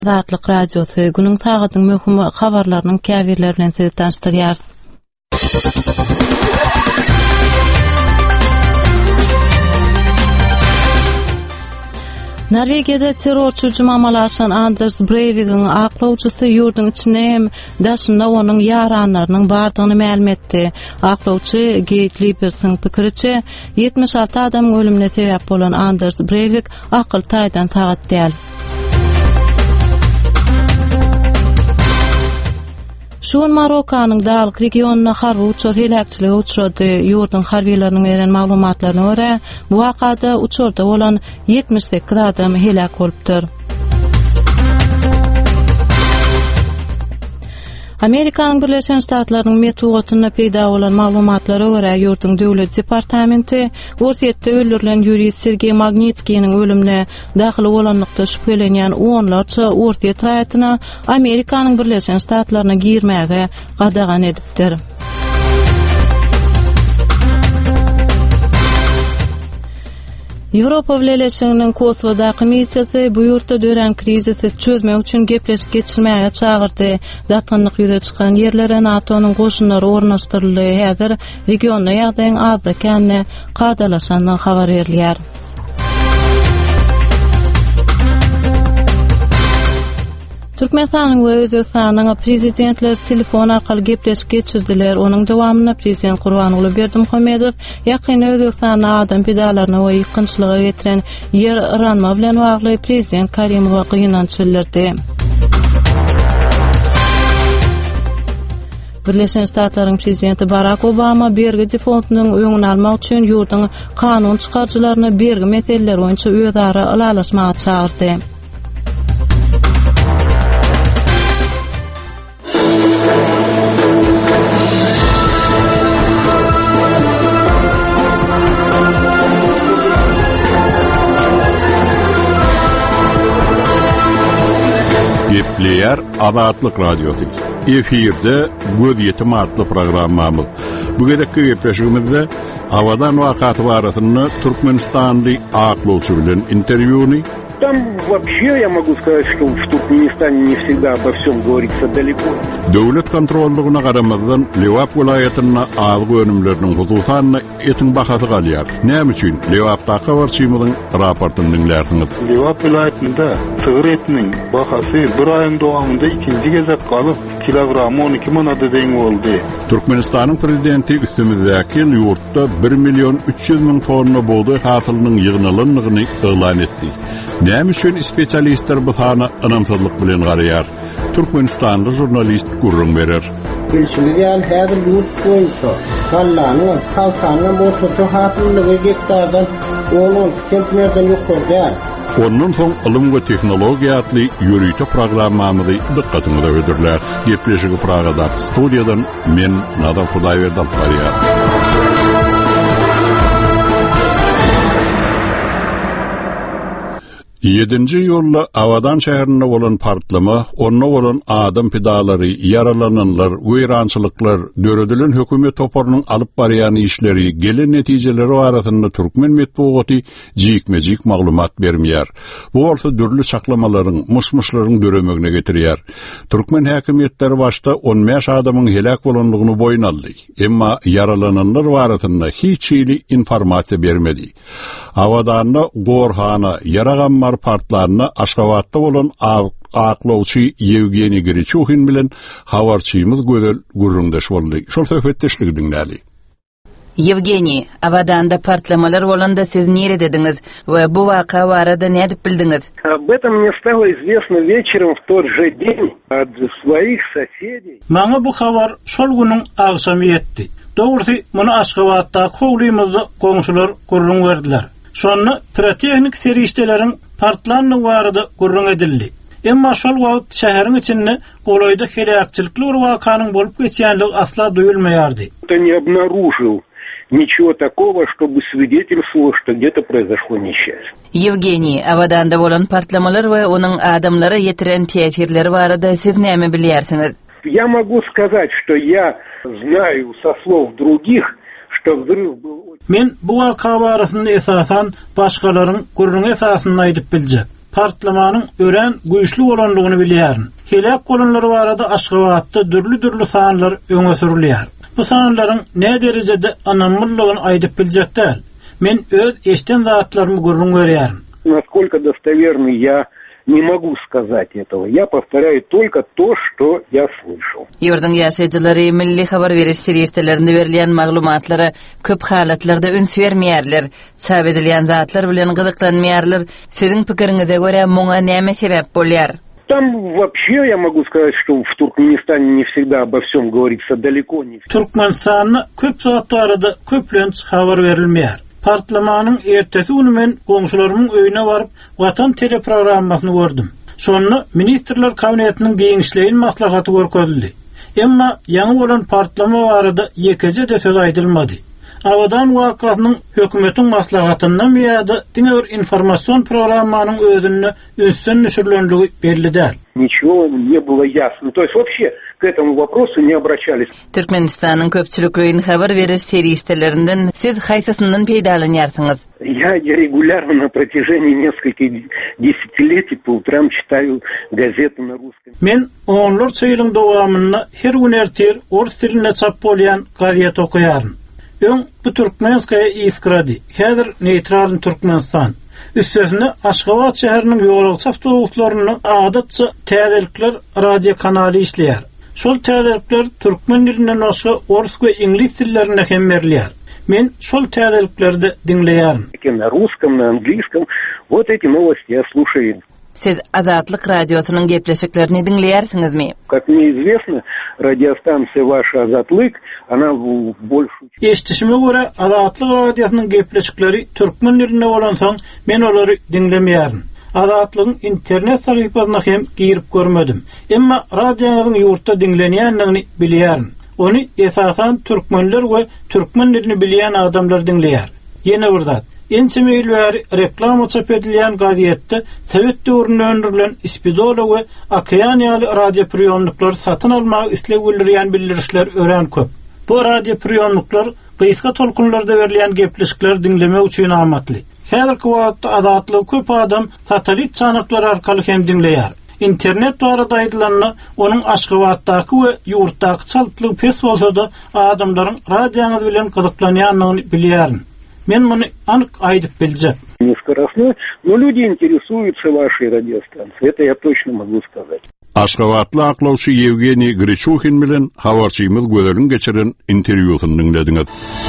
Azatlyk radiosu günüň taýgadyň möhüm habarlarynyň käbirleri bilen sizi tanıştyrýar. Norvegiýada terrorçy jumamalaşan Anders Breivik'in aklawçysy ýurduň içine hem daşynda onuň ýaranlarynyň bardygyny ma'lum etdi. Aklawçy Geit Lipersiň pikiriçe 76 adamyň ölümine sebäp bolan Anders Breivik akyl taýdan sagat däl. Şuun Marokanyň dalyk regionuna harby uçur helakçylygy uçurdy. Ýurdun harbiýetleriniň beren maglumatlaryna görä, bu wakada uçurda bolan 78 adam helak bolupdyr. Amerikanyň Birleşen Ştatlarynyň metbuatyna peýda bolan maglumatlara görä, ýurdun döwlet departamenti Gorsetde öldürilen jurist Sergey Magnitskiyň ölümine daxil bolanlykda şüphelenýän onlarça Gorset raýatyna Amerikanyň Birleşen Ştatlaryna girmäge gadagan edipdir. Ýewropa Birleşiginiň Kosovodaky missiýasy bu ýurtda dören krizisi çözmek üçin gepleşip geçirmäge çagyrdy. Datganlyk ýüze çykan ýerlere NATO'nyň goşunlary ornaşdyryldy. Häzir regionda ýagdaýyň az ekenine gadalaşandan habar berilýär. Türkmenistanyň we Özbekistanyň prezidentleri telefon arkaly gepleşip geçirdiler. Onuň dowamyna prezident Gurbanuly Berdimuhammedow ýakyn Özbekistanyň adam pedalaryna we ýykynçylyga getiren ýer ranma bilen bagly prezident Karimowa gynanç bildirdi. Birleşen Ştatlaryň prezidenti Barack Obama bergi fondynyň öňüni almak üçin ýurdun kanun çykarjylaryna bergi meseleler boýunça özara alalaşmaga çagyrdy. Gepleýär Azatlyk radiosu. Efirde Göz Ýetim adly programmamyz. Bu gedekki gepleşigimizde awadan wakaty barasyny Türkmenistanly aklawçy bilen interwýuny. Там вообще я могу сказать, что в Туркменистане не всегда обо всем говорится далеко. Döwlet kontrollygyna garamazdan Lewap vilayatyna algy önümleriniň hudusatyna etin bahasy galýar. Näme üçin? Lewapdaky habarçymyzyň raportyny dinlersiňiz. Lewap vilayatynda sygyr etiniň bahasy bir aýyň dowamında ikinji gezek galyp kilogramy 12 manata deň boldy. Türkmenistanyň prezidenti üstümizdäki ýurtda 1.300.000 tonna buğday hasylynyň ýygnalynyny elan etdi. Näme üçin spesialistler bu sany ynamsızlyk bilen garaýar? Türkmenistanly jurnalist gurrun berer. Bilşilýän häzir ýurt boýunça kallanyň, kalsanyň boşluk hasylyny gektardan 10 sentnerden ýokurdy. Ondan soň ilm we tehnologiýa adly ýürüýte programmamyzy dikkatyňize ödürler. Gepleşigi Pragada studiýadan men Nadam Hudaýberdi barýar. 7-nji ýolla Awadan şäherinde bolan partlama, onda bolan adam pedalary, yaralananlar, weýrançylyklar, döredilen hökümet toparynyň alyp barýan işleri, gelen netijeleri barasynda türkmen metbuaty jikmejik maglumat bermeýär. Bu bolsa dürli çaklamalaryň, mışmışlaryň döremegine getirýär. Türkmen häkimetleri başda 15 adamyň helak bolanlygyny boyun aldy. Emma yaralananlar barasynda hiç informasiýa bermedi. Awadanda Gorhana, Yaraganmar partlaryna Aşgabatda bolan aklawçy Yevgeniy Grichuhin bilen habarçymyz gözel gurrundaş boldy. Şol söhbetdeşligi dinlädi. Yevgeniy, Awadanda partlamalar bolanda siz nere dediňiz we bu waka barada nädip bildiňiz? Об этом мне стало известно вечером в тот же день от своих соседей. Maňa bu habar şol günüň agşamy ýetdi. Dogry, muny Aşgabatda howlymyzda goňşular gurrun berdiler. Sonra pirotexnik serişdeleriň partlanyny barada gurrun edildi. Emma şol wagt şäheriň içinde golaýda helakçylykly wakanyň bolup geçýänligi asla duýulmaýardy. Я не обнаружил ничего такого, чтобы свидетельствовало, что где-то произошло несчастье. Yevgeniy, Awadanda bolan partlamalar we onuň adamlara ýetiren täsirleri barada siz näme bilýärsiňiz? Я могу сказать, что я знаю со слов других, что взрыв был... Men bu waka barasynda esasan başgalaryň gurrun esasyny aýdyp biljek. partlamanın ören güýçli bolanlygyny bilýärin. Helak bolanlar barada Aşgabatda dürli sanlar öňe sürilýär. Bu sanlaryň ne derejede anamlygyny aýdyp biljekler. Men öz eşden zatlarymy görüň berýärim. Насколько достоверный, я не могу сказать этого. Я повторяю только то, что я слышал. Ýurdun ýaşaýjylary milli habar beriş seriýetlerinde berilýän maglumatlara köp halatlarda üns bermeýärler. Çap edilýän zatlar bilen gyzyklanmaýarlar. Siziň pikiriňize görä muňa näme sebäp bolýar? Там вообще я могу сказать, что в Туркменистане не всегда обо всем говорится далеко не. Türkmenistan'da köp zatlarda köplenç habar verilmeýär. Partlamanın ertesi günü men goňşularymyň öýüne baryp Watan teleprogrammasyny gördüm. Şonu ministrler kabinetiniň giňişleýin maslahaty görkezildi. Emma ýaňy bolan partlama barada ýekece de söz aýdylmady. Awadan wakatynyň hökümetiň maslahatyndan ýa-da diňe bir informasiýon programmanyň özüne üstün düşürilendigi belli däl. Ничего не было ясно. То есть вообще к этому вопросу не обращались. Türkmenistanyň köpçülikliğin habar beriş seriýetlerinden siz haýsysyndan peýdalanýarsyňyz? Я регулярно на протяжении нескольких десятилетий по утрам читаю газеты на русском. Men onlarca ýylyň dowamynda her gün ertir orus dilinde çap bolýan gazet okuýarym. Öň bu Türkmenskaya iskradi. Häzir neytral Türkmenistan. Üstesine Aşgabat şäheriniň ýolagçy awtobuslarynda adatça täzelikler radio kanaly işleýär. Şol täzelikler türkmen dilinden başga orus we ingliz dillerinde hem berilýär. Men şol täzelikleri dinleýärim. На русском, на английском. Вот эти новости я слушаю. Siz Azatlyk radiosynyň gepleşiklerini dinleýärsiňizmi? Как мне известно, радиостанция ваша Азатлык, она больше... Eşdişime göre Azatlyk radiosynyň gepleşikleri türkmen dilinde bolan soň men olary dinlemeýärim. Azatlygyň internet sahypasyna hem girip görmedim. Emma radioňyzyň ýurtda dinlenýändigini bilýärim. Onu esasan türkmenler we türkmen dilini bilýän adamlar dinleýär. Ýene bir zat. Ençemeýilbäri reklama çap edilýän gazetde Sowet döwründe öndürilen Ispidola we Okeaniýaly radio priýomlyklary satyn almak isleg bildirýän bildirişler ören köp. Bu radio priýomlyklar gyska tolkunlarda berilýän gepleşikler dinlemek üçin amatly. Häzirki wagtda Azatlyk köp adam satelit çanaklar arkaly hem dinleýär. İnternet barada aýdylanyny onuň Aşgabatdaky we ýurtdaky çaltlygy pes bolsa-da adamlaryň radioňyz bilen gyzyklanýanlygyny bilýärin. Men muny anyk aýdyp biljek. Нескоростной, но люди интересуются вашей радиостанцией. Это я точно могу сказать. Aşgabatly aklawçy Yevgeniy Grichukhin bilen habarçymyz gözlerini geçiren interwýusyny dinlediňiz.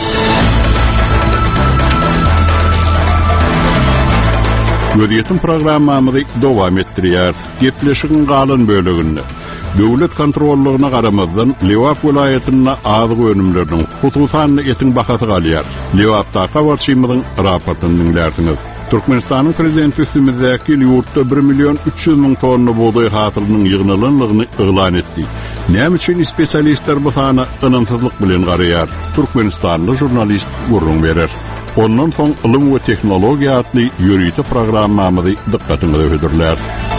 Gödiýetim programmamyzy dowam etdirýär. Gepleşigiň galan böleginde döwlet kontrollygyna garamazdan Lewap welaýatyna azyk önümleriniň hususan etiň bahasy galýar. Lewapda habarçymyzyň raportyny dinlärsiňiz. Türkmenistanyň prezidenti üstümizdäki ýurtda 1.300.000 tonna buğday hasylynyň ýygnalanyny elan etdi. Näme üçin spesialistler bu sany ynansyzlyk bilen garaýar? Türkmenistanly jurnalist gurrun berer. Ondan soň ilim we tehnologiýa adly ýörüýte programmamyzy dikkatiňize öwürler.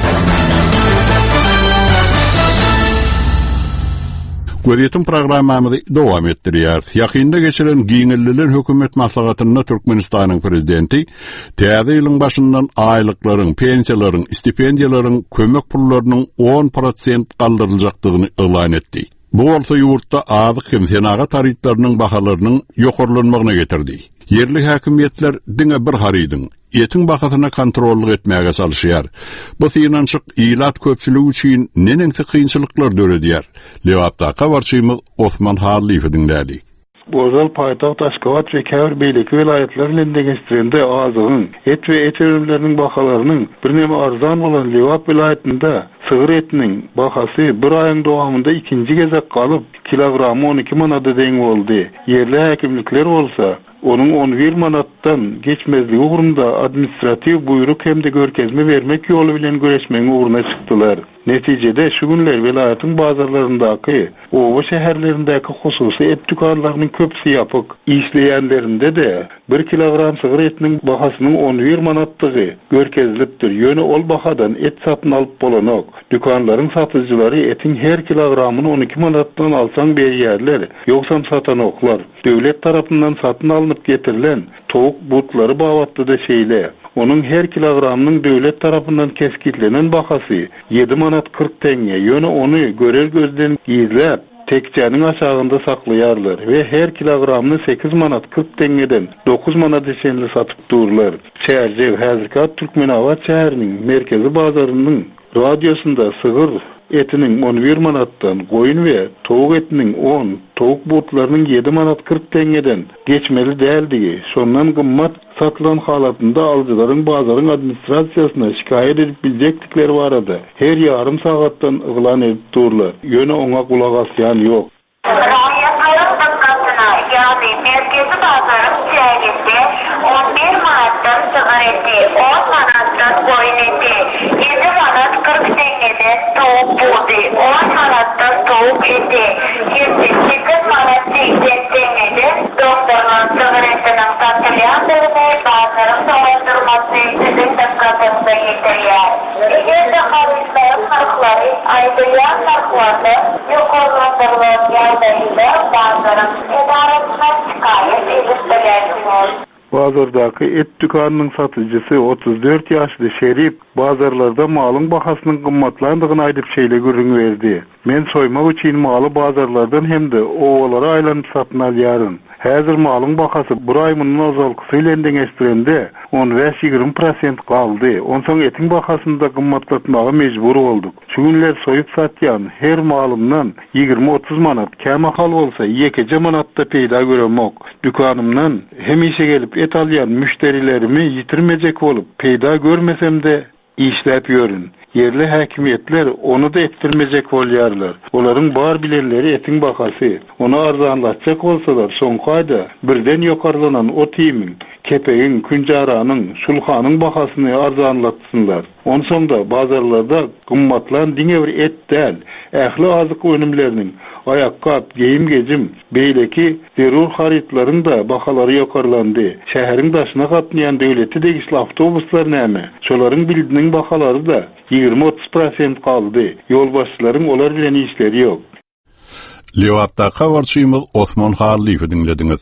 Gödiýetim programmamyzy dowam etdirýär. Ýakynda geçiren giňelliler hökümet maslahatyna Türkmenistanyň prezidenti täze ýylyň başyndan aýlyklaryň, pensiýalaryň, stipendiýalaryň, kömek pullarynyň 10% galdyryljakdygyny elan etdi. Bu bolsa ýurtda azyk hem senagat tariflarynyň bahalarynyň ýokarlanmagyna getirdi. Yerli häkimiýetler diňe bir harydyň etiň bahasyna kontrollyk etmäge çalışýar. Bu synançyk ilat köpçüligi üçin nenengsi kynçylyklar döredýär. Lewapda habarçymyz Osman Hadliýew dinlädi. Bozal paytaht Aşgabat we Käbir beýleki vilayatlary geçirende azygyň, et we et ürünleriniň bahalarynyň birnäme arzan bolan Lewap vilayatynda sygyr etiniň bahasy bir aýyň dowamynda ikinji gezek galyp kilogramy 12 manat deň boldy. Yerli häkimlikler bolsa onun 11 manattan geçmezligi ugrunda administrativ buyruk hem de görkezme vermek ýolu bilen göreşmeň ugruna çykdylar. Netijede şu günler vilayatyň bazarlaryndaky, owa şäherlerindäki hususy et dükanlarynyň köpsi ýapyk işleýänlerinde de 1 kilogram sygyr etiniň bahasynyň 11 manatdygy görkezilipdir. Ýöne ol bahadan et satyn alyp bolanok. Dükanlaryň satyjylary etiň her kilogramyny 12 manatdan alsaň berýärler, ýoksam satanoklar. Döwlet tarapyndan satyn alınıp getirilen towuk butlary babatda da şeýle. Onun her kilogramının devlet tarafından keskitlenen bahası 7 manat 40 tenge. Yönü onu görer gözden gizlep tekçenin aşağında saklayarlar ve her kilogramını 8 manat 40 tengeden 9 manat eşenli satıp dururlar. Çercev Hazırkat Türkmenava şäheriniň merkezi bazarının radyosunda sığır etinin 11 manattan, koyun ve tavuk etinin 10, tavuk butlarının 7 manat 40 tengeden geçmeli değildi. Sondan gımmat satılan halatında alıcıların bazarın administrasiyasına şikayet edip bilecektikleri vardı. Her yarım saattan ıglan edip dururlar. Yöne ona kulak asyan yok. Radyatların dıkkatına yani merkezi bazarın çeyresi 11 manattan sığır eti, 10 manattan koyun eti, 7 manat 40 tengeden tavuk budu, 10 manattan tavuk eti, 8 manat 80 tengeden doktorun sığır etinin satılyan bölümü bazarın dolandırması sizin dikkatinize getiriyor. Eğer de halislerin farkları aydıyan farklarını yukarılandırılan yardımıyla bazarın edaretine şikayet ediptirirsiniz. Bazardaki et dükkanının satıcısı 34 yaşlı Şerif bazarlarda malın bahasının kımmatlandığını aydıp şeyle görünüverdi. Men soymak için malı bazarlardan hem de ovalara aylanıp satın alyarın. Hazır malın bahası bir ayının azalkısıyla endeňeştirende 15-20% kaldı. Onsoň etin bahasını da kımmatlatmağa mecbur olduk. Şu günler soyup satyan her malımdan 20-30 manat kämahal bolsa 2 manatta peýda göremok. Dükkanımdan hem işe gelip et alyan müşterilerimi yitirmeyecek bolup peýda görmesem de işläp ýörün. Yerli häkimetler onu da ettirmeyecek bolýarlar. Olaryň bar bilenleri etin bahasy. Onu arzanlatjak bolsalar soňky aýda birden ýokarlanan o tiýimin, kepegiň, künjaranyň, sulhanyň bahasyny arzanlatsynlar. Onsoňda bazarlarda gymmatlan diňe bir et däl, ähli azyk önümleriniň ayakkap, geyim gecim, beýleki zerur haritlaryň da bahalary ýokarlandy. Şäheriň daşyna gatnaýan döwleti degişli awtobuslar näme? Şolaryň bildiniň bahalary da 20-30% kaldı. Yolbaşçıların olar bilen işleri yok. Liwatta kawarçymyz Osman Hallyfy dinlediniz.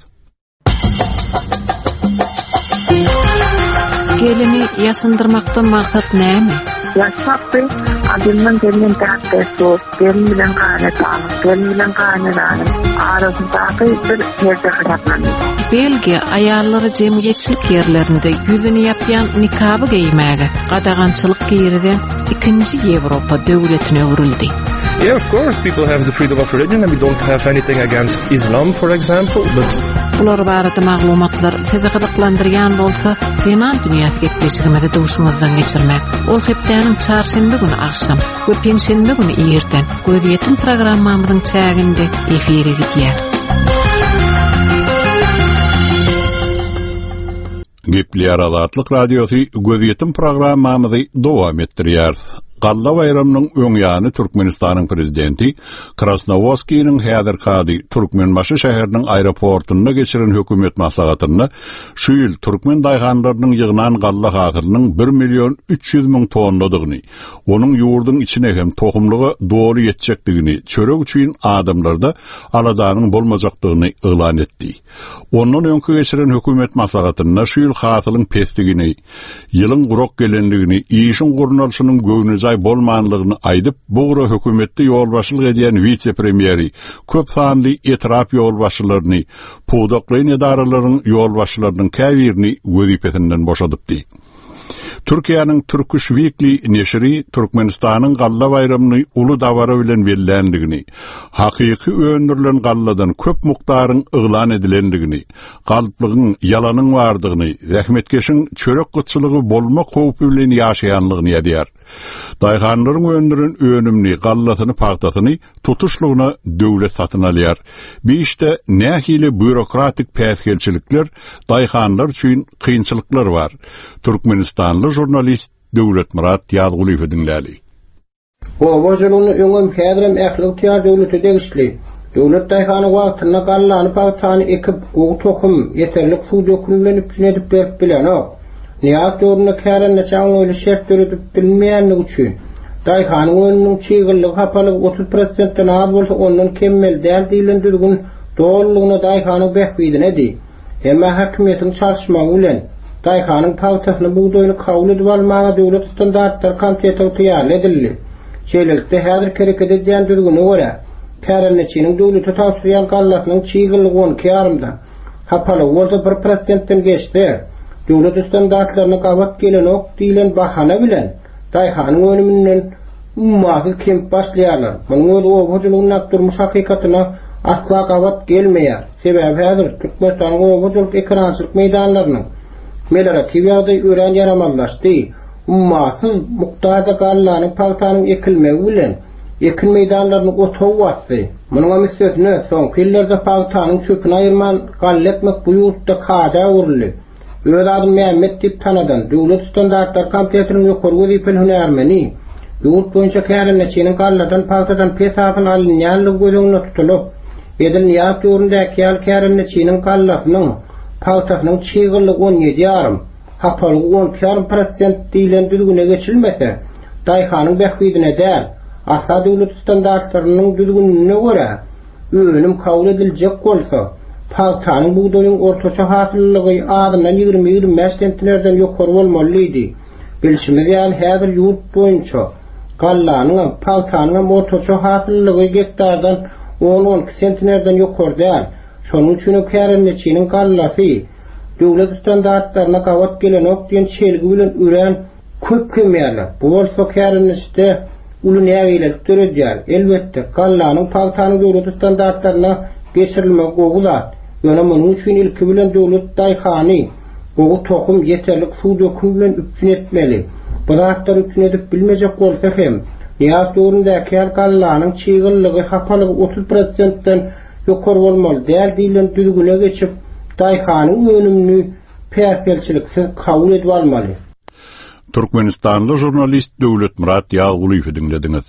Gelini ýasındyrmakdan maksat näme? Yaşaptı, adamın gelin tahtesi o, gelin bilen kanıdanım, arasındaki bir yerde kıratlanıyor. Belge ayarları cemiyetçilik yerlerinde yüzünü yapyan nikabı giymäge, qadagançylyk giyirden 2-nji Ýewropa döwletine urildi. Yeah, of course, people have the freedom of religion and we don't have anything against Islam, for example, but... Bular barada maglumatlar sizi gyzyklandyrýan bolsa, Zenan dünýäsi gepleşigimizde duşumyzdan geçirmek. Ol hepdeniň çarşembe güni akşam we penşembe güni erten Gözyetim programmamyzyň çäginde efire gidýär. Gepli Azatlyk Radiosy Gözyetim programmamyzy dowam etdirýär. Galla bayramynyň öňýany Türkmenistanyň prezidenti Krasnovodskiň häzirki Türkmenbaşy şäheriniň aeroportuna geçiren hökümet maslahatyny şu ýyl Türkmen daýganlarynyň ýygynan galla hasylynyň 1.300.000 tonnadygyny, onuň ýurdun içine hem tohumlygy dogry ýetjekdigini, çörek üçin adamlarda aladanyň bolmajakdygyny elan etdi. Ondan öňkü geçiren hökümet maslahatyny şu ýyl hasylyň pesdigini, ýylyň gurok gelenligini, işin gurnalyşynyň göwnüjä bolmanlygyny aýdyp, bugra hökümetde ýolbaşçylyk edýän vice-premieri, köp sanly etrap ýolbaşçylaryny, pudaklaýan edaralaryň ýolbaşçylarynyň käbirini wezipetinden boşadypdy. Türkiýanyň Turkish Weekly neşri Türkmenistanyň galla bayramyny uly dawara bilen bellendigini, hakyky öndürilen galladan köp mukdaryň yglan edilendigini, galyplygyň, ýalanyň bardygyny, zähmetkeşiň çörek gytçylygy bolma howpy bilen ýaşaýanlygyny ýetýär. Daýganlaryň öndüren önümli gallasyny pagtasyny tutuşlugyna döwlet satyn alýar. Bu işte nähili bürokratik päsgelçilikler, daýganlar üçin kynçylyklar bar. Türkmenistanly jurnalist Döwlet Murat Ýazgulyw dinlädi. O wajynyň öňem häzirem ähli tiýar döwleti degişli. Döwlet daýgany wagtyna gallany pagtany ekip, o tohum ýeterlik suw dökülmeli edip berip bilenok. Niýat ýoluna kärenne çaňy öyle şert öredip bilmeýänligi üçin daýganyň önüniň çygyrlygy hapalygy 30%-den az bolsa ondan kemmel däl diýilen düzgün dogrulygyna daýganyň behbidine di. Hemme häkimetiň çarşmagy bilen Daýhanyň pagtasyny buğdoýuny kabul edip almagy döwlet standartlar komiteti tayar edildi. Şeýlelikde häzir kereket edýän düzgüne görä Kärençiniň döwlete tawsiýan gallasynyň çygylygy 12 ýarymda hapaly bolsa 1%-den geçdi. Döwlet standartlaryna gawat gelen ok diýilen bahana bilen Daýhanyň önüminden ummaty kemp başlaýarlar. Munyň owasynyň nakdurmuş hakykatyna asla gawat gelmeýär. Sebäbi häzir Türkmenistanyň owasylyk ekrançylyk meýdanlarynyň meliorativ ýagdaý ören ýaramanlaşdy. Ummasyz muktada gallanyň pagtanyň ekilmegi bilen ekin meýdanlaryny otaw wassy. Munyň misletine soňky ýyllerde pagtanyň çöpüni aýyrman galletmek bu ýurtda kada urly. Öz adım Mehmet diýip tanadan döwlet standartlar komitetiniň ýokary wezipeli hünärmeni ýurt boýunça kärençiniň galladan pagtadan pesatyn alynýanlygy gözüňde tutulyp edil ýap ýurundaky ýal kärençiniň gallasynyň pagtasynyň çygylygy 17 ýarym hapaly 10% diýilen düzgüne geçilmese Daýhanyň bähwidine däl asa döwlet standartlarynyň düzgünlüğüne görä öňüm kabul ediljek bolsa pagtanyň buğdoýyň ortaça hasyllygy adamdan 20-25 sentnerden ýokary bolmalydy. Bilşimiz ýaly häzir ýurt boýunça gallanyň pagtanyň ortaça hasyllygy gektardan 10-12 sentnerden ýokary däl. Şonuň üçin kärençiniň gallasy döwlet standartlaryna gawat gelen ok diýen çelgi bilen ören köp kemýärler. Bu bolsa kärençde uly nägeýilik töredýär. Elbetde gallanyň pagtanyň döwlet standartlaryna geçirilmegi gowular. Ýöne munyň üçin ilki bilen döwlet daýhany gowu tohum ýeterlik suw döküm bilen üpjün etmeli. Bu zatlar üpjün edip bilmejek bolsa hem ýa döwründe gallanyň çygylygy hapalygy 30%-den ýokary bolmaly. Däl diýilen düzgüne geçip daýhanyň önümini päsgelçiliksiz kabul edip almaly. Türkmenistanly jurnalist Döwlet Murat Ýagulywy dinlediňiz.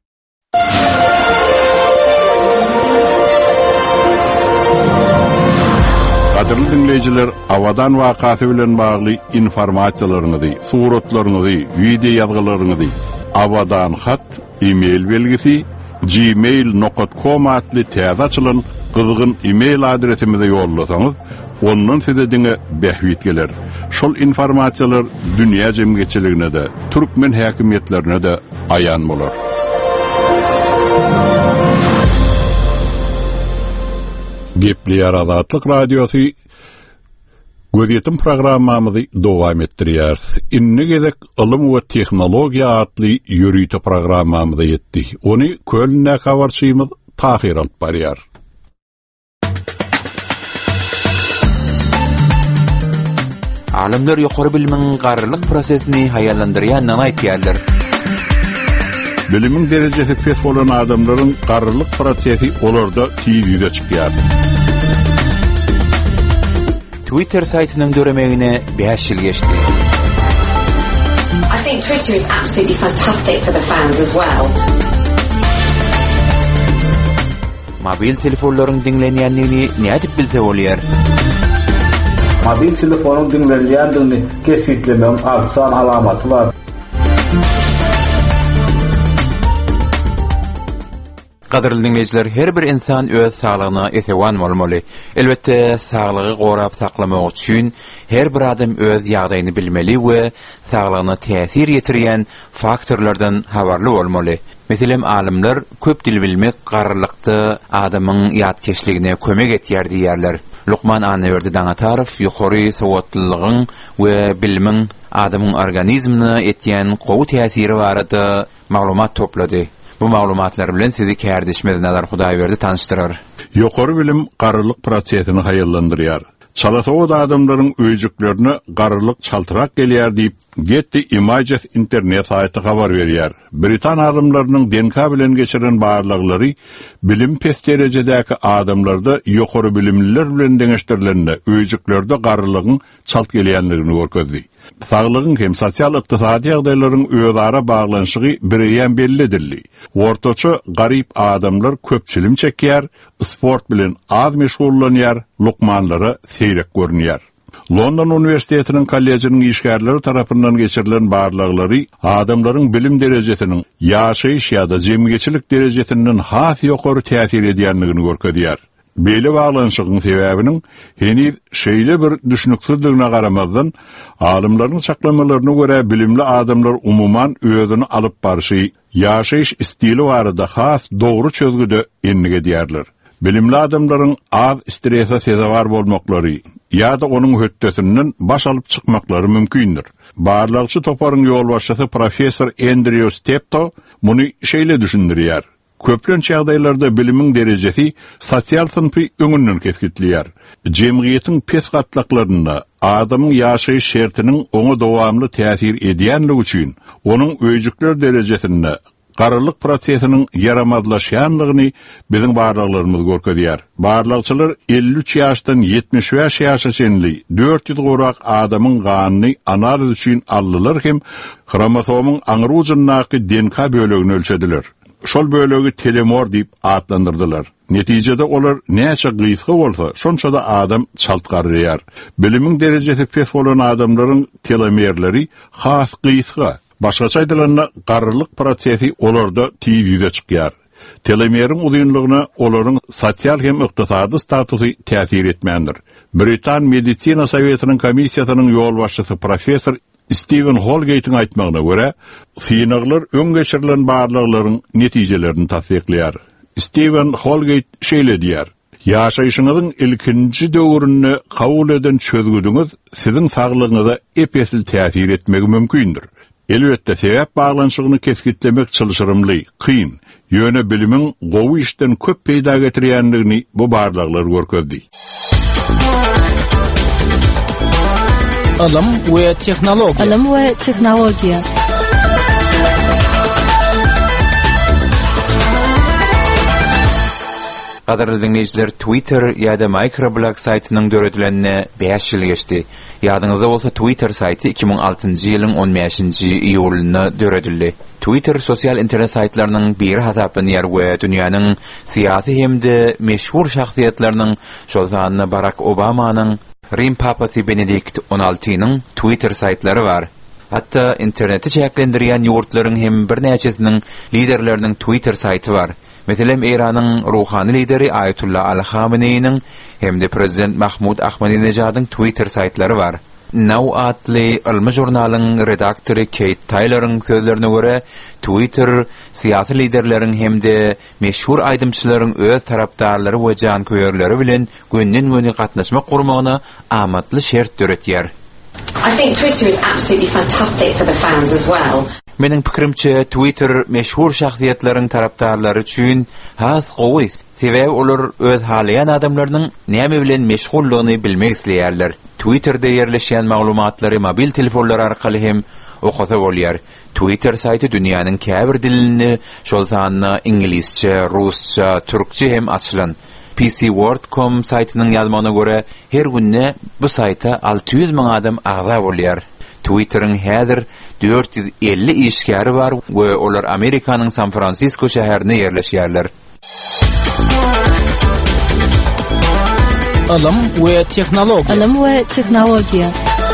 Kadrly dinleyijiler, awadan wakasy bilen bagly informasiýalaryňyzy, suratlaryňyzy, video ýazgylaryňyzy awadan hat, e-mail belgisi gmail.com adly täze açylan gyzgyn e-mail adresimize ýollasaňyz, ondan size diňe bähwit geler. Şol informasiýalar dünýä jemgyýetçiligine de, türkmen häkimetlerine de aýan bolar. Gepli Azatlyk Radiosu Gözetim programmamyzy dowam etdirýär. Inni gezek ilm we tehnologiýa adly ýürüýte programmamyza ýetdi. Ony Kölnä habarçymyz Tahir alyp barýar. Alimler ýokary bilimiň garrylyk prosesini haýallandyrýandan aýtýarlar. Bilimiň derejesi pes bolan adamlaryň garrylyk prosesi olarda tiýizde çykýar. Twitter saytynyň döremegine 5 ýyl geçdi. I think Twitter is absolutely fantastic for the fans as well. Mobil telefonlaryň dinlenýänligini nädip bilse bolýar? Mobil telefonyň dinlenýändigini kesitlemeň arsan alamaty bar. Gadyrly dinleyijiler, her bir insan öz saglygyna esewan bolmaly. Elbetde saglygy gorap saklamak üçin her bir adam öz ýagdaýyny bilmeli we saglygyna täsir ýetirýän faktorlardan habarly bolmaly. Meselem alimler köp dil bilmek garrylykda adamyň ýatkeşligine kömek etýär diýerler. Luqman Annewerdi Dangatarov ýokary sowatlylygyň we bilimiň adamyň organizmine etýän gowy täsiri barada maglumat toplady. Bu maglumatlar bilen sizi kärdeşmez nazar Hudaýberdi tanıştyrar. Ýokary bilim garrylyk prosesini haýallandyrýar. Çalasow adamlaryň öýjüklerini garrylyk çaltyrak gelýär diýip Getty Images internet saýty habar berýär. Britan adamlarynyň DNK bilen geçiren barlyklary bilim pes derejedäki adamlarda ýokary bilimliler bilen deňeşdirilende öýjüklerde garrylygyň çalt gelýänligini görkezdi. Saglygyň hem sosial ykdysady ýagdaýlaryň özara baglanşygy bireýän bellidirli. Ortaça garyp adamlar köp çilim çekýär, sport bilen az meşgullanýar, lukmanlara seýrek görünýär. London Universitetiniň kollejining işgärleri tarapyndan geçirilen barlyklary adamlaryň bilim derejesiniň ýaşaýyş ýa-da jemgyýetçilik derejesiniň has ýokary täsir edýänligini görkezýär. Beýle baglanşygyň sebäbiniň heniz şeýle bir düşünüksizligine garamazdan alymlaryň çaklamalaryna görä bilimli adamlar umuman özüni alyp barşy ýaşaýyş stili barada has dogry çözgüde enlige diýerler. Bilimli adamlaryň az strese sezewar bolmaklary ýa-da onuň höttesinden baş alyp çykmaklary mümkindir. Barlagçy toparyň ýolbaşçysy professor Andrew Steptoe muny şeýle düşündirýär. Köplenç ýagdaýlarda bilimiň derejesi sosial sınpy öňünden kesgitliýär. Jemgyýetiň pes gatlaklaryna adamyň ýaşaýyş şertiniň oňa dowamly täsir edýänligi üçin onuň öýjükler derejesinde garalyk prosesiniň yaramazlaşýanlygyny biziň barlaglarymyz görkezýär. Barlagçylar 53 ýaşdan 75 ýaşaçynly 400 gorak adamyň ganyny analiz üçin aldylar hem kromosomyň aňrujandaky DNK bölegini ölçediler. Şol bölegi telemor diýip adlandyrdylar. Netijede olar näçe gysga bolsa, şonça da adam çaltgarýar. Bilimiň derejesi pes bolan adamlaryň telomerleri has gysga. Başgaça aýdylanda garrylyk prosesi olarda tiz ýüze çykýar. Telomeriň uzunlygyna olaryň sosial hem ykdysady statusy täsir etmändir. Britan Medisina Sowietynyň komissiýasynyň ýolbaşçysy professor Stephen Holgate'in aýtmagyna görä, synaglar öň geçirilen barlaklaryň netijelerini tasdikleýär. Stephen Holgate şeýle diýär: "Ýaşaýyşyňyzyň ilkinji döwrüne kabul eden çözgüdüňiz siziň saglygyňyza epesil täsir etmegi mümkindir. Elbetde sebäp baglanşygyny keskitlemek çylşyrymly, kyn, ýöne bilimiň gowy işden köp peýda getirýändigini bu barlaklar görkezdi." Alam we teknologiýa. Alam we teknologiýa. Gaderly dinleyijiler, Twitter ýa-da microblog saýtynyň döredilenine 5 ýyl geçdi. Ýadyňyzda bolsa Twitter saýty 2006-njy ýylyň 15-nji iýulyna döredildi. Twitter sosial internet saýtlarynyň biri hasaplanýar we dünýäniň syýasy hemde meşhur şahsiýetleriniň, şol zanyny Barack Obamanyň, Rim Papasy Benedikt XVI'nyň Twitter saýtlary bar. Hatta interneti çäklendirýän ýurtlaryň hem birnäçesiniň liderleriniň Twitter saýty bar. Meselem Iranyň ruhany lideri Ayatullah al-Khamenei'niň hemde prezident Mahmud Ahmadinejad'yň Twitter saýtlary bar. Now adly ilmi jurnalyň redaktory Kate Taylor'yň sözlerine görä, Twitter syýasy liderleriň hemde meşhur aýdymçylaryň öz tarapdarlary we janköýerleri bilen günden-güne gatnaşmak gurmagyna amatly şert döretýär. I think Twitter is absolutely fantastic for the fans as well. Meniň pikirimçe Twitter meşhur şahsiýetleriň tarapdarlary üçin has gowy. Sebäbi olar öz halayan adamlarynyň näme bilen meşgullygyny bilmek isleýärler. Twitter'de ýerleşýän maglumatlary mobil telefonlar arkaly hem okasa bolýar. Twitter saýty dünýäniň käbir dilini, şol sanyna ingilisçe, rusça, türkçe hem açylan. PCWord.com saýtynyň ýazmagyna görä, her günne bu saýta 600 000 adam agza bolýar. Twitter'ın häzir 450 işgäri bar we olar Amerikanyň San Francisco şäherine ýerleşýärler. Alam we teknologiýa. Alam we teknologiýa.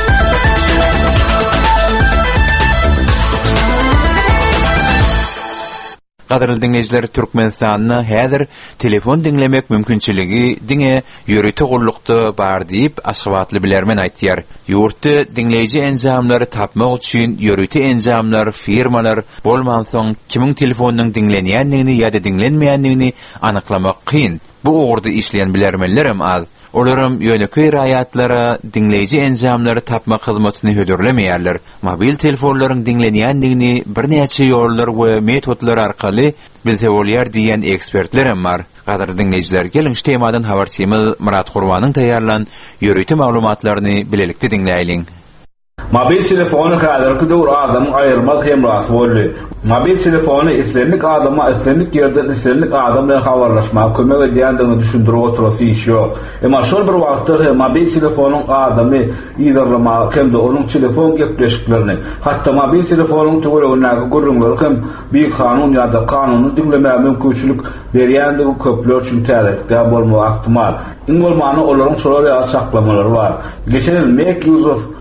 Gaderly dinleyijiler, Türkmenistanyna häzir telefon dinlemek mümkinçiligi diňe ýöreti gullukda bar diýip Aşgabatly bilermen aýtýar. Ýurtda dinleyici enjamlary tapmak üçin ýöreti enjamlar, firmalar bolman soň kimiň telefonynyň dinlenýänligini ýa-da dinlenmeýänligini anyklamak kyn. Bu ugurda işleýän bilermenler hem az. Olaram ýöneköy raýatlara dinleyici enjamlary tapmak hyzmatyny hödürlemeýärler. Mobil telefonlaryň dinlenýänligini birnäçe ýollar we metodlar arkaly bilse bolýar diýen ekspertler hem bar. Gaderly dinleyijiler, gelin şu temadan habarçymyz Murat Gurbanyň taýýarlan ýöreti maglumatlaryny bilelikde dinläýin. Mobil telefonu häzirki döwür adamyň aýyrmaz hemrasy boldy. Mobil telefonu islenlik adama islenlik ýerde islenlik adam bilen habarlaşmaga kömek edýändigini düşündirip oturasy iş ýok. Emma şol bir wagtda mobil telefonuň adamy ýyzarlamagy hem de onuň telefon gepleşiklerini, hatda mobil telefonuň töweregindäki gurrunlary hem büyük kanun ýa-da kanuny dinlemäge mümkinçilik berýändigi köpler üçin täzekde bolmagy ihtimal. Iň bolmany olaryň şolary saklamalary bar. Geçen Make Use of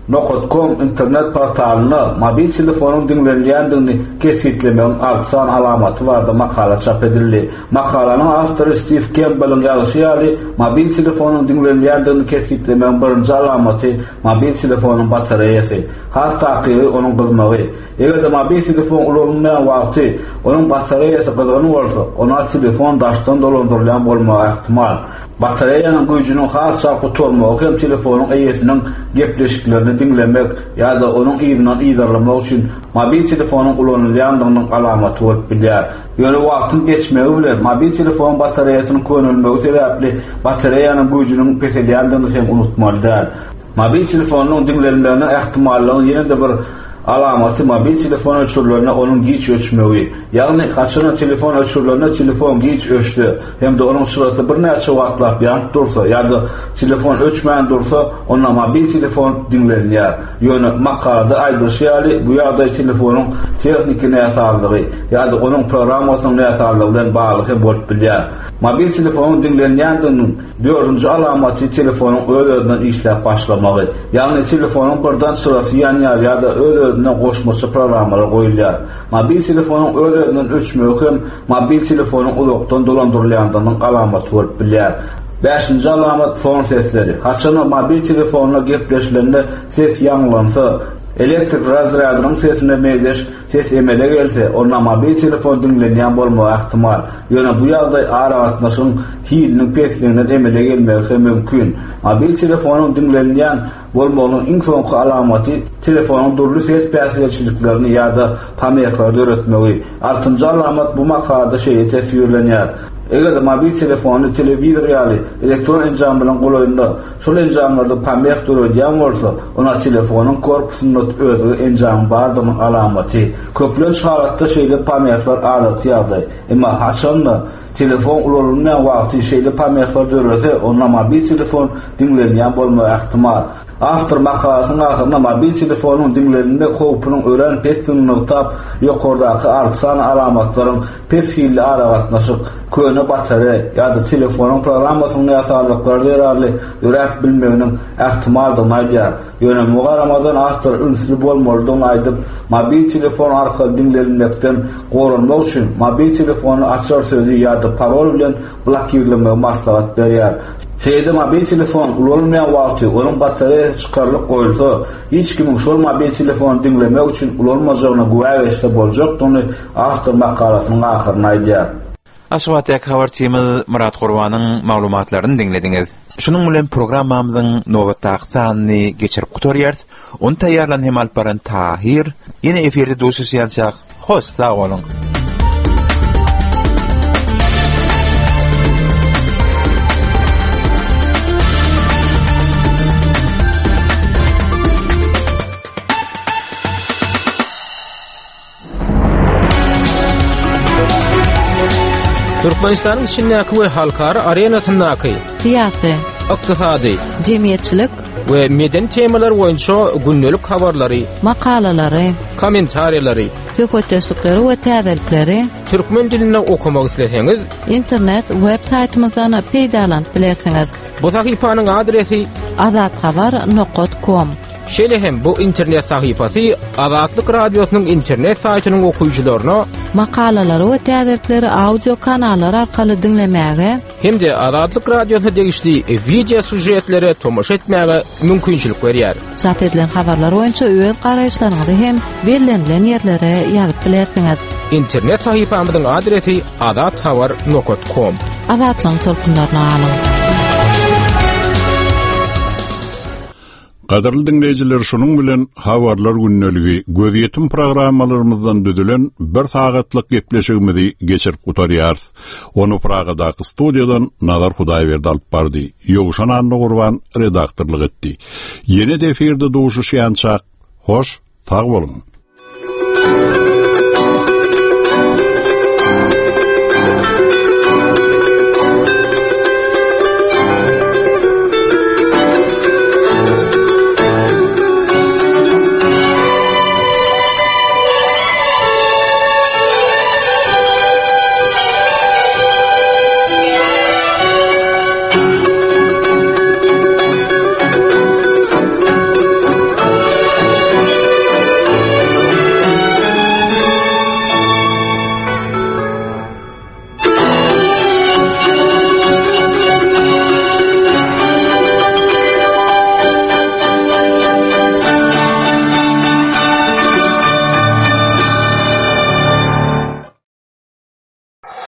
Noqot.com internet portalyna mobil telefonun dinlenýändigini kesgitlemeň artsan alamaty barda makala çap edildi. Makalanyň awtory Steve Campbell'ın ýazyşy ýaly mobil telefonun dinlenýändigini kesgitlemeň birinji alamaty mobil telefonun batareýasy. Has takyby onuň gızmagy. Eger mobil telefon ulanmayan wagty onuň batareýasy gyzyny bolsa, ona telefon daşdan dolandyrılan bolmagy ihtimal. Batareýanyň güýjüniň has çapy tutmagy hem telefonyň eýesiniň gepleşiklerini dinlemek ýa-da onuň ýygynyň ýydarlamak üçin mobil telefonyň ulanylýandygynyň alamaty bolup bilýär. Ýöne wagtyň geçmegi bilen mobil telefon batareýasynyň könülmegi sebäpli batareýanyň güýjüniň peselýändigini hem unutmalydyr. Mobil telefonyň dinlenmegine ihtimallygyny ýene-de bir alamaty mobil telefon ölçülerine onun giç ölçmegi. Ýagny kaçana telefon ölçülerine telefon giç ölçdi. Hem de onun sırasy bir näçe wagtlap ýanyp dursa ýa-da telefon ölçmän dursa, onda mobil telefon dinlenýär. Ýöne makalada aýdyşy ýaly bu ýagdaý telefonyň tehnikine ýasalygy ýa-da onun programasynyň ýasalygy bilen bagly bolup bilýär. Mobil telefonyň dinlenýändiginiň 4-nji alamaty telefonyň öz-özünden işläp başlamagy. Ýagny telefonyň birden sırasy ýanýar ýa-da öz-özüne goşmaça programmalar goýulýar. Mobil telefonyň öz-özünden ölçmegi hem mobil telefonyň uzakdan dolandyrylýandygynyň alamaty bolup bilýär. 5-nji alamat fon sesleri. Haçan mobil telefonyna gepleşilende ses ýanglansa, elektrik razryadynyň sesine mezeş ses emele gelse, ona mobil telefon dinlenýän bolmagy ihtimal. Ýöne bu ýagdaý aragatnaşyň hiliniň pesliginden emele gelmegi mümkin. Mobil telefonyň dinlenýän bolmagynyň iň soňky alamaty telefonyň durly ses päsgeçiliklerini ýa-da pamyaklarda öretmegi. 6-njy alamat bu makalada şeýle tesvirlenýär. Eger mobil telefony telewizor ýaly elektron enjam bilen golaýynda, şol enjamlarda pamyak durýan bolsa, ona telefonyň korpusynda özü enjam bardygynyň alamaty. Köplen şaratda şeýle pamyaklar alaty ýagdaý. Emma haçanla telefon ulanmayan wagty şeýle pamyaklar dörese, ona mobil telefon dinlenýän bolmagy ihtimal. After makalasynyň ahyrynda mobil telefonyň dinlenýände kopynyň ören pestinini tap, ýokardaky artsan alamatlaryň pesgili aragatnaşyk, köne batareýa ýa-da telefonyň programasynyň ýasalyklary derarly ýörek bilmeginiň ihtimaldyny aýdýar. Ýöne mugaramazdan after ünsli bolmalydygyny aýdyp, mobil telefon arkaly dinlenmekden gorunmak üçin mobil telefony açar sözü ýa-da parol bilen blokirlemek maslahat berýär. Şeýde mobil telefon ulanmayan wagty onuň batareýasy çykarylyp goýulsa, hiç kimin şol mobil telefony dinlemek üçin ulanmajagyna güwäçde boljakdygyny awtor makalasynyň ahyryna aýdýar. Aşgabatyk habar temiz Murat Gurbanyň maglumatlaryny dinlediňiz. Şunun bilen programmamyzyň nowatdaky sanyny geçirip gutarýar. Onu taýýarlan hem alparan Tahir. Ýene eferde duşuşýançak. Hoş sag bolun. Türkmenistanyň şinäki we halkara arenasyndaky siyasi, ykdysady, jemgyýetçilik we meden temalar boýunça günnelik habarlary, makalalary, kommentariýalary, söhbetleşikleri we täzelikleri türkmen diline okumak isleseňiz, internet web saytymyzdan peýdalanyp bilersiňiz. Bu sahypanyň adresi azathabar.com. Şeýle hem bu internet sahypasy Azatlyk radiosynyň internet saýtynyň okuyjylaryna makalalary we täzelikleri audio kanallar arkaly dinlemäge hem de Azatlyk radiosyna degişli video sujetlere tomoşa etmäge mümkinçilik berýär. Çap edilen habarlar boýunça öz garaýşlaryňyzy hem bellenlen ýerlere ýazyp bilersiňiz. İnternet sahypamyzyň adresi azathabar.com. Azatlyň tolkunlaryna alyň. Gaderli dinleyijiler, şunun bilen habarlar günneligi göz ýetim programmalarymyzdan düdülen bir sagatlyk gepleşigimizi geçirip gutarýar. Onu Pragadaky studiýadan Nazar Hudaýberdi alyp bardy. Ýoguşan Anna Gurban redaktorlyk etdi. Ýene de eferde duşuşýançak. Hoş, sag bolun.